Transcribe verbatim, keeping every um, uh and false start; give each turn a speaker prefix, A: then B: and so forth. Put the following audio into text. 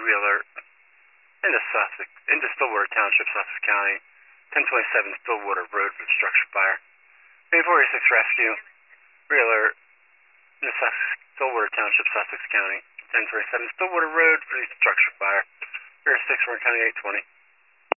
A: we alert into Sussex, into Stillwater Township, Sussex County, ten twenty-seven Stillwater Road for the structure fire. Main forty-six Rescue, we alert into Sussex, Stillwater Township, Sussex County, ten twenty-seven Stillwater Road for the structure fire. Rear six, Warren County eight twenty.